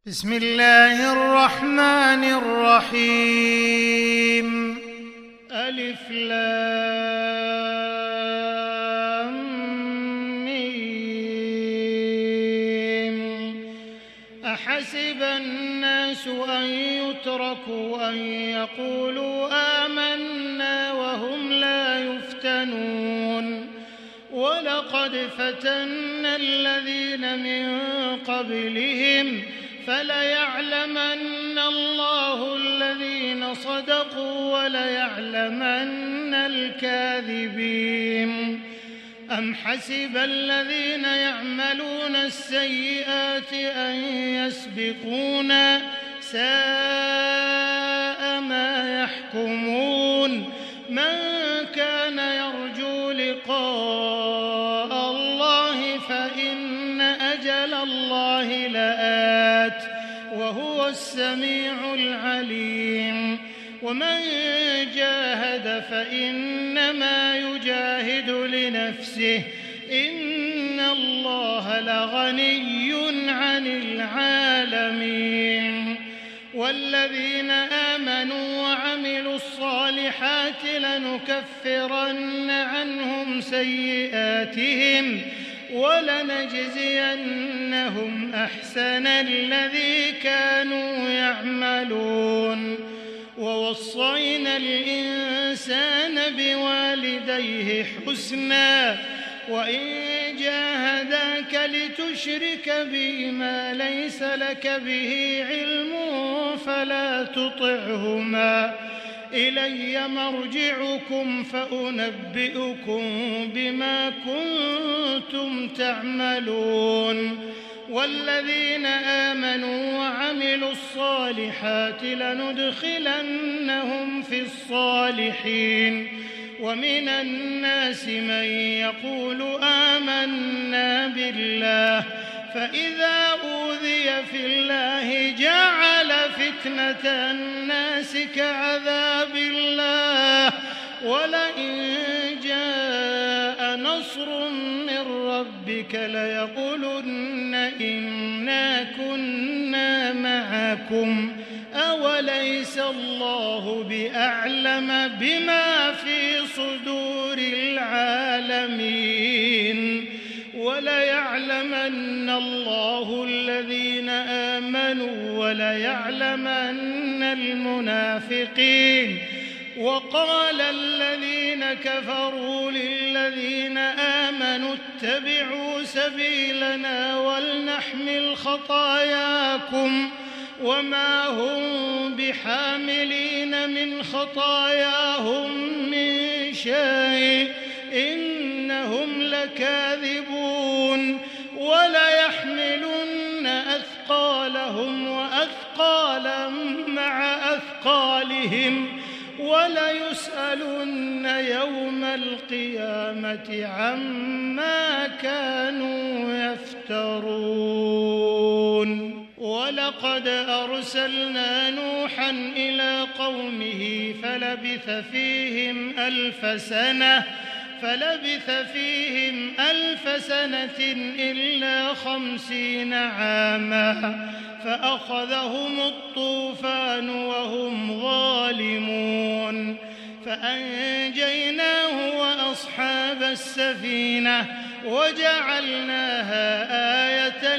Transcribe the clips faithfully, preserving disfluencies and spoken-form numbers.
بسم الله الرحمن الرحيم. ألف لام ميم. أحسب الناس أن يتركوا أن يقولوا آمنا وهم لا يفتنون ولقد فتنا الذين من قبلهم فليعلمن الله الذين صدقوا وليعلمن الكاذبين. أم حسب الذين يعملون السيئات أن يسبقونا ساء ما يحكمون. من كان يرجو لقاء الله فإن أجل الله لآت وهو السميع العليم. ومن جاهد فإنما يجاهد لنفسه إن الله لغني عن العالمين. والذين آمنوا وعملوا الصالحات لنكفرن عنهم سيئاتهم ولنجزينهم أحسن الذي كانوا يعملون. ووصينا الإنسان بوالديه حسنا وإن جاهداك لتشرك بي ما ليس لك به علم فلا تطعهما إلي مرجعكم فأنبئكم بما كنتم تعملون. والذين آمنوا وعملوا الصالحات لندخلنهم في الصالحين. ومن الناس من يقول آمنا بالله فإذا أوذي في الله جعل فتنة الناس كعذاب الله ولئن جاء نصر من ربك ليقولن إنا كنا معكم أوليس الله بأعلم بما في صدور العالمين. وليعلمن الله الذين آمنوا وليعلمن المنافقين. وقال الذين كفروا للذين آمنوا اتبعوا سبيلنا ولنحمل خطاياكم وما هم بحاملين من خطاياهم من شيء إنهم لكاذبون. وليحملن أثقالهم وأثقالا مع أثقالهم وليسألن يوم القيامة عما كانوا يفترون. ولقد أرسلنا نوحا إلى قومه فلبث فيهم ألف سنة فلبث فيهم ألف سنة إلا خمسين عاما فأخذهم الطوفان وهم ظالمون فأنجيناه وأصحاب السفينة وجعلناها آية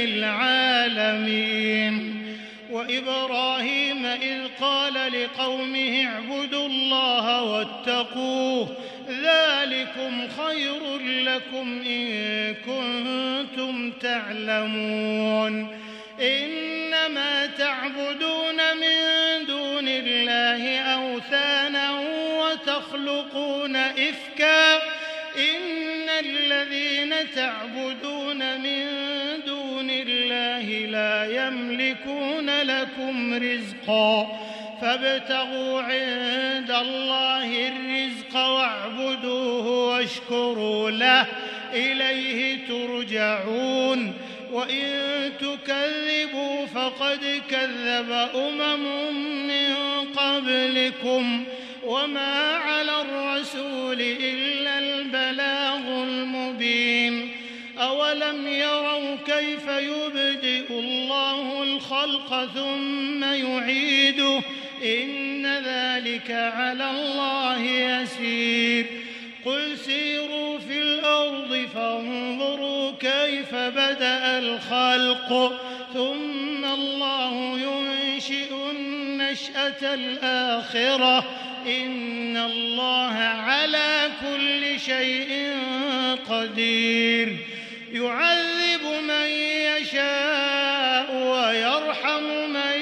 للعالمين. وإبراهيم إذ قال لقومه اعبدوا الله واتقوه ذلكم خير لكم إن كنتم تعلمون. إنما تعبدون من دون الله أوثانا وتخلقون إفكا إن الذين تعبدون من دون الله لا يملكون لكم رزقا فابتغوا عند الله الرزق واعبدوه واشكروا له إليه ترجعون. وإن تكذبوا فقد كذب أمم من قبلكم وما على الرسول إلا البلاغ المبين. أولم يروا كيف يبدئ الله الخلق الخلق ثم يعيده إن ذلك على الله يسير قل سيروا في الأرض فانظروا كيف بدأ الخلق ثم الله ينشئ النشأة الآخرة إن الله على كل شيء قدير يعذب من يشاء ويرحم من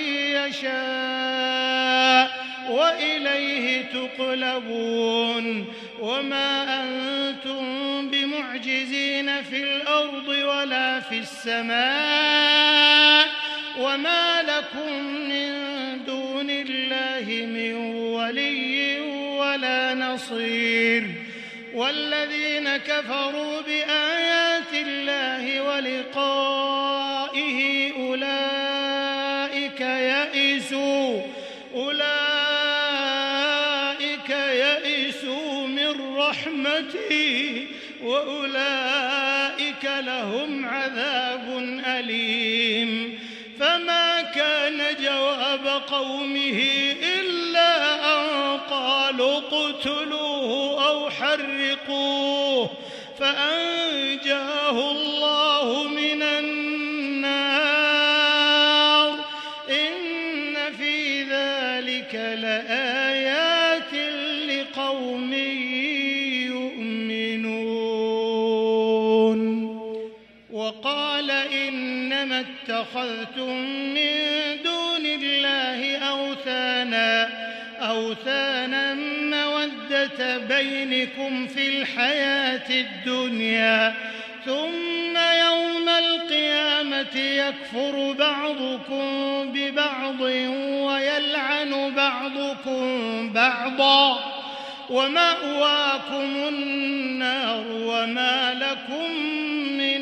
يشاء وإليه تقلبون وما أنتم بمعجزين في الأرض ولا في السماء وما لكم من دون الله من ولي ولا نصير والذين كفروا بآيات الله ولقائه أولئك يئسوا أولئك يئسوا من رحمتي وأولئك لهم عذاب أليم فما كان جواب قومه إلا أن قالوا اقتلوه أو حرقوه فأنجاه الله من النار إن في ذلك لآيات لقوم يؤمنون وقال إنما اتخذتم من دون الله أوثانا أوثانا مودة بينكم في الحياة الدنيا ثم يوم القيامة يكفر بعضكم ببعض ويلعن بعضكم بعضا ومأواكم النار وما لكم من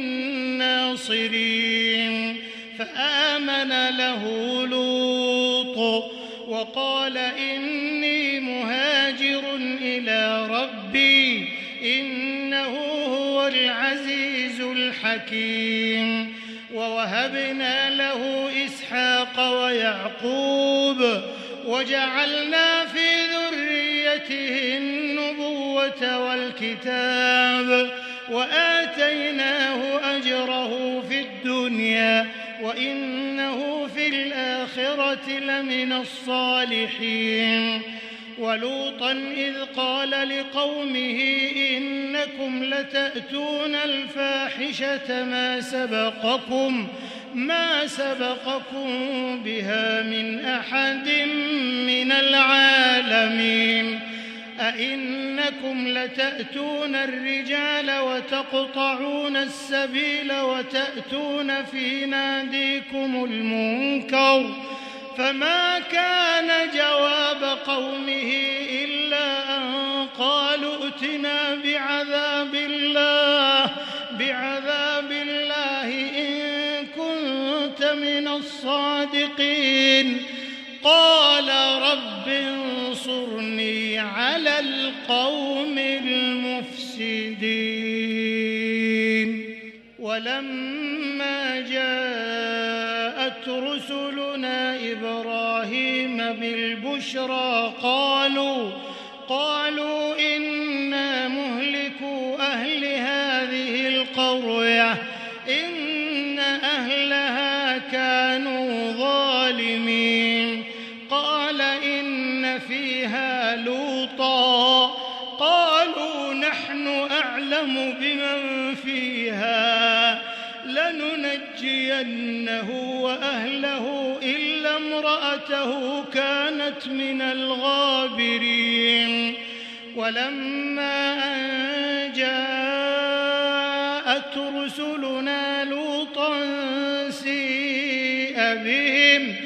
ناصرين فآمن له لوط وقال إني مهاجر إلى ربي إنه هو العزيز الحكيم ووهبنا له إسحاق ويعقوب وجعلنا في ذريته النبوة والكتاب وآتيناه أجره في الدنيا وإنه في الآخرة لمن الصالحين ولوطا إذ قال لقومه إنكم لتأتون الفاحشة ما سبقكم ما سبقكم بها من أحد من العالمين أئنكم لتأتون الرجال وتقطعون السبيل وتأتون في ناديكم المنكر فما كان جواب قومه إلا أن قالوا ائتنا بعذاب الله بعذاب الله إن كنت من الصادقين قال رب انصرني على القوم المفسدين ولما جاءت رسلنا إبراهيم بالبشرى قالوا قالوا إنا مهلكو أهل هذه القرية إن أهلها كانوا ظالمين قال إن فيها لوطا قالوا نحن أعلم بمن فيها لننجينه وأهله إلا امرأته كانت من الغابرين ولما أن جاءت رسلنا لوطا سيء بهم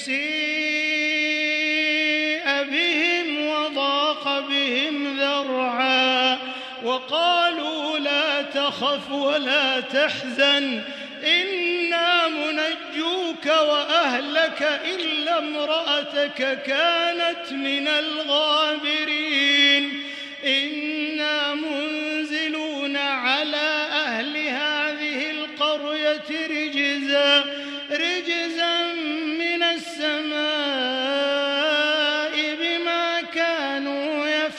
سيء بهم وضاق بهم ذرعا وقالوا لا تخف ولا تحزن إنا منجوك وأهلك إلا امرأتك كانت من الغابرين إنا منزلون على أهل هذه القرية رجزا رجزا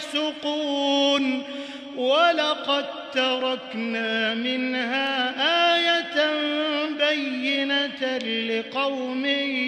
يفسقون ولقد تركنا منها آية بينة لقوم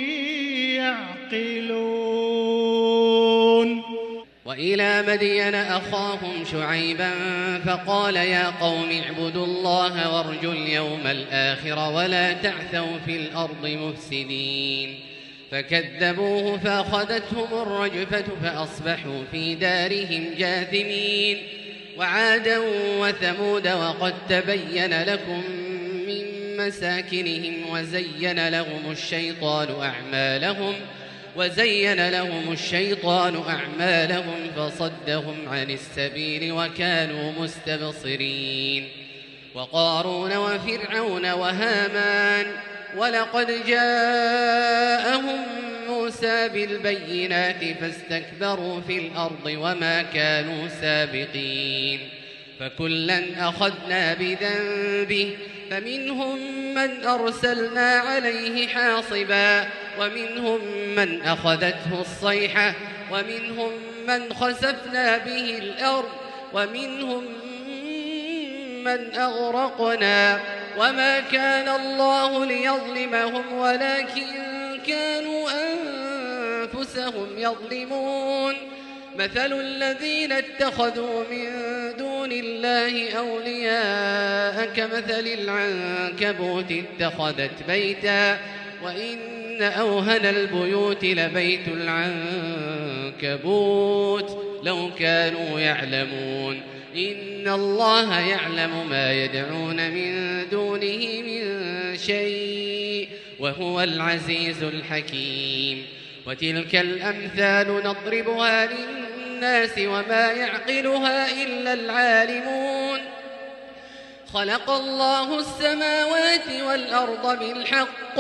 يعقلون. وإلى مدين أخاهم شعيبا فقال يا قوم اعبدوا الله وارجوا اليوم الآخر ولا تعثوا في الأرض مفسدين. فكذبوه فأخذتهم الرجفة فأصبحوا في دارهم جاثمين. وعادا وثمود وقد تبين لكم من مساكنهم وزين لهم الشيطان أعمالهم وزين لهم الشيطان أعمالهم فصدهم عن السبيل وكانوا مستبصرين. وقارون وفرعون وهامان ولقد جاءهم موسى بالبينات فاستكبروا في الأرض وما كانوا سابقين. فكلا أخذنا بذنبه فمنهم من أرسلنا عليه حاصبا ومنهم من أخذته الصيحة ومنهم من خسفنا به الأرض ومنهم من أغرقنا وما كان الله ليظلمهم ولكن كانوا أنفسهم يظلمون. مثل الذين اتخذوا من دون الله أولياء كمثل العنكبوت اتخذت بيتا وإن أوهن البيوت لبيت العنكبوت لو كانوا يعلمون. إن الله يعلم ما يدعون من دونه من شيء وهو العزيز الحكيم. وتلك الأمثال نضربها للناس وما يعقلها إلا العالمون. خلق الله السماوات والأرض بالحق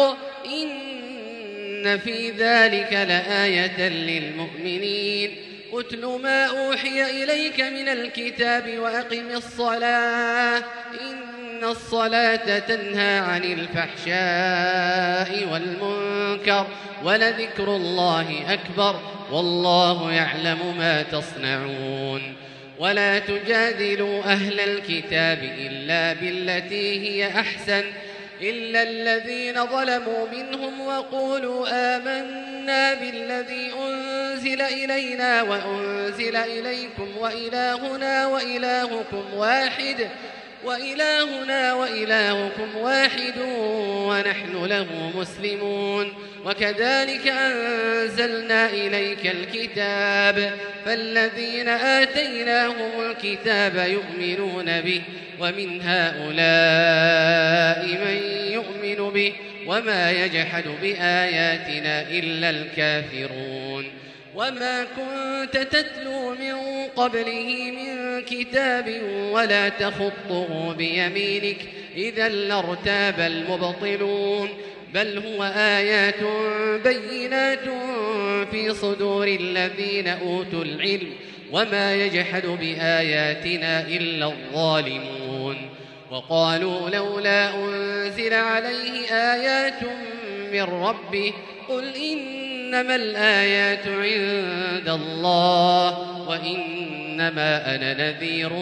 إن في ذلك لآية للمؤمنين. أتل ما أوحي إليك من الكتاب وأقم الصلاة إن الصلاة تنهى عن الفحشاء والمنكر ولذكر الله أكبر والله يعلم ما تصنعون. ولا تجادلوا أهل الكتاب إلا بالتي هي أحسن إلا الذين ظلموا منهم وقولوا آمنا بالذي أنزل إلينا وأنزل إليكم وإلهنا وإلهكم واحد وإلهنا وإلهكم واحد ونحن له مسلمون. وكذلك أنزلنا إليك الكتاب فالذين آتيناهم الكتاب يؤمنون به ومن هؤلاء من يؤمن به وما يجحد بآياتنا إلا الكافرون. وما كنت تتلو من قبله من كتاب ولا تخطه بيمينك إذا لارتاب المبطلون. بل هو آيات بينات في صدور الذين أوتوا العلم وما يجحد بآياتنا إلا الظالمون. وقالوا لولا أنزل عليه آيات من ربه قل إنما الآيات عند الله وإنما أنا نذير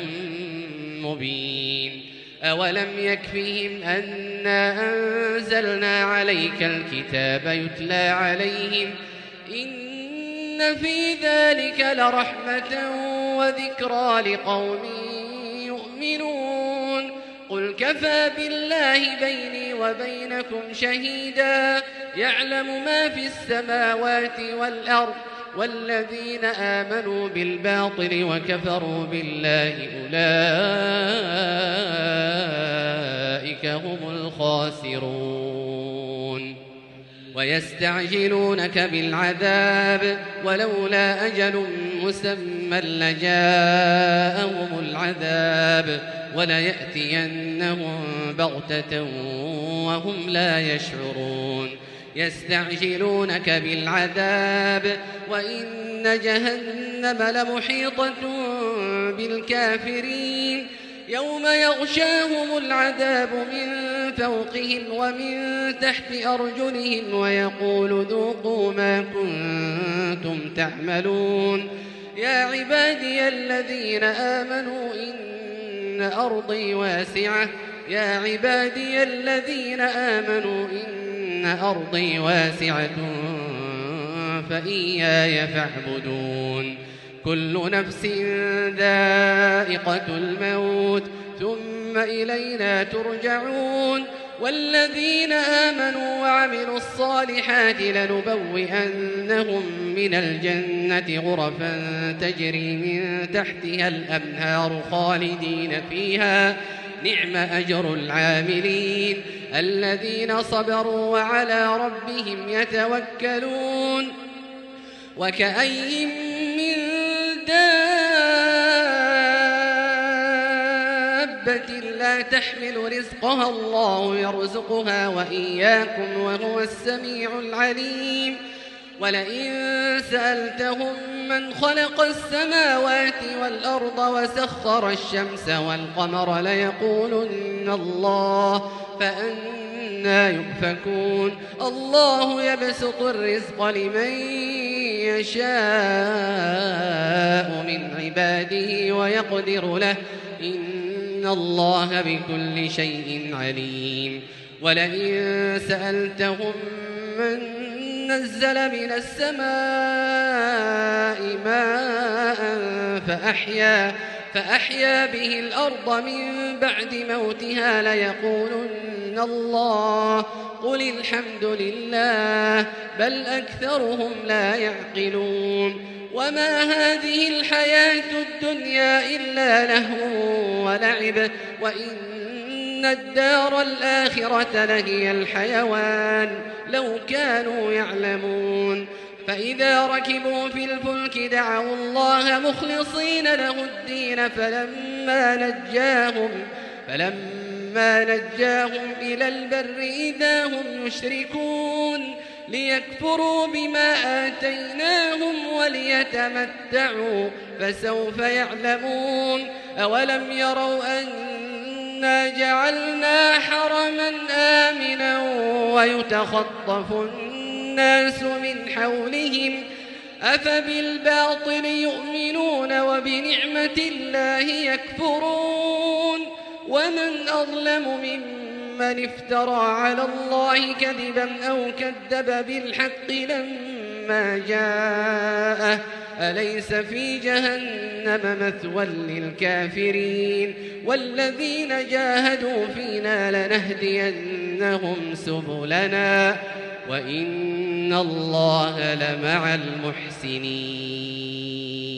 مبين. أولم يكفهم أنا أنزلنا عليك الكتاب يتلى عليهم إن في ذلك لرحمة وذكرى لقوم يؤمنون. قل كفى بالله بيني وبينكم شهيدا يعلم ما في السماوات والأرض والذين آمنوا بالباطل وكفروا بالله أولئك هم الخاسرون. ويستعجلونك بالعذاب ولولا أجل مسمى لجاءهم العذاب وليأتينهم بغتة وهم لا يشعرون. يستعجلونك بالعذاب وإن جهنم لمحيطة بالكافرين يوم يغشاهم العذاب من فوقهم ومن تحت أرجلهم ويقول ذوقوا ما كنتم تعملون يا عبادي الذين آمنوا إن أرضي واسعة يا عبادي الذين آمنوا إن أرضي واسعة فإياي فاعبدون كل نفس ذائقة الموت ثم إلينا ترجعون والذين آمنوا وعملوا الصالحات لنبوئنهم من الجنة غرفا تجري من تحتها الأنهار خالدين فيها نعم أجر العاملين الذين صبروا وعلى ربهم يتوكلون وكأي من دابة لا تحمل رزقها الله يرزقها وإياكم وهو السميع العليم ولئن سألتهم من خلق السماوات والأرض وسخر الشمس والقمر ليقولن الله فأنى يؤفكون الله يبسط الرزق لمن يشاء من عباده ويقدر له إن الله بكل شيء عليم ولئن سألتهم من نزل من السماء ماء فأحيا, فأحيا به الأرض من بعد موتها ليقولن الله قل الحمد لله بل أكثرهم لا يعقلون وما هذه الحياة الدنيا إلا لهو ولعب وإن الدار الآخرة لهي الحيوان لو كانوا يعلمون فإذا ركبوا في الفلك دعوا الله مخلصين له الدين فلما نجاهم, فلما نجاهم إلى البر إذا هم يشركون ليكفروا بما آتيناهم وليتمتعوا فسوف يعلمون أولم يروا أنا جعلنا حرما آمنا ويتخطف الناس من حولهم أفبالباطل يؤمنون وبنعمة الله يكفرون ومن أظلم ممن افترى على الله كذبا أو كذب بالحق لما جاءه أليس في جهنم مثوى للكافرين والذين جاهدوا فينا لنهدينهم سبلنا وإن الله لمع المحسنين